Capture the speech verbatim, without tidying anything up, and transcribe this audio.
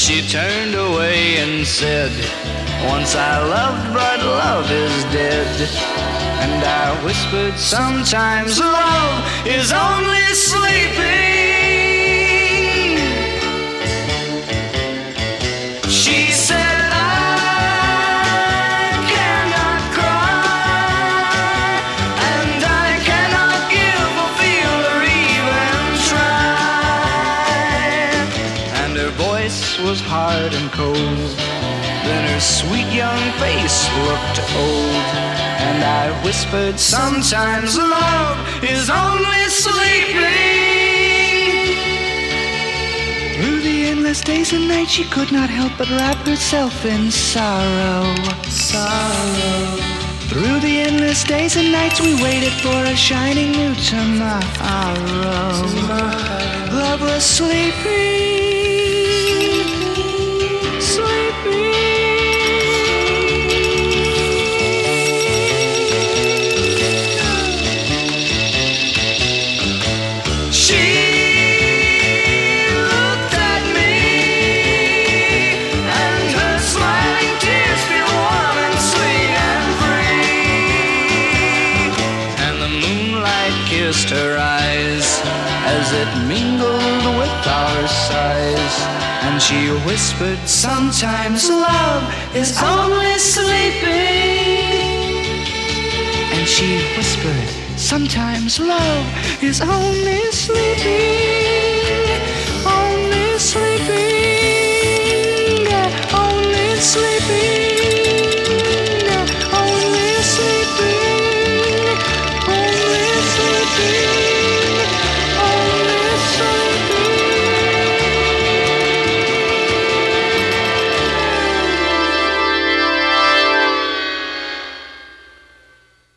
she turned away and said, once I loved, but love is dead. And I whispered, sometimes love is only sleeping. She said, I cannot cry, and I cannot give or feel or even try. And her voice was hard and cold, then her sweet young face looked old. And I whispered, sometimes love is only sleeping. Through the endless days and nights she could not help but wrap herself in sorrow. Sorrow. Through the endless days and nights we waited for a shining new tomorrow. Tomorrow. Love was sleeping. Her eyes as it mingled with our sighs, and she whispered, sometimes love is only sleeping. And she whispered, sometimes love is only sleeping, only sleeping.